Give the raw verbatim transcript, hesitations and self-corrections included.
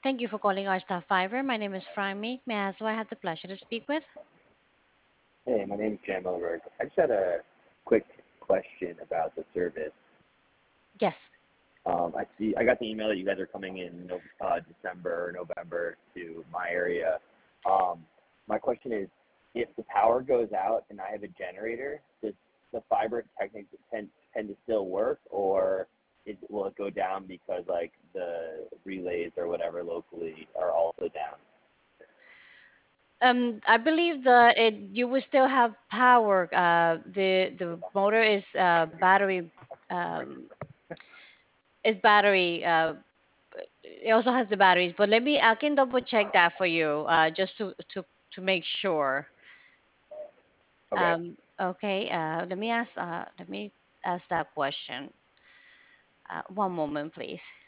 Thank you for calling our staff fiber. My name is Fryme. May I ask who I have the pleasure to speak with? Hey, my name's Jan Milberg. I just had a quick question about the service. Yes. Um, I see I got the email that you guys are coming in uh, December or November to my area. Um, my question is, if the power goes out and I have a generator, does the fiber technically tend, tend to still work, or is, will it go down because like the relays or whatever locally are also down? Um, I believe that it you will still have power. Uh, the the motor is uh, battery um, is battery. Uh, it also has the batteries, but let me I can double check that for you, uh, just to to to make sure. Okay. Um, okay. Uh, let me ask. Uh, let me ask that question. Uh, one moment, please.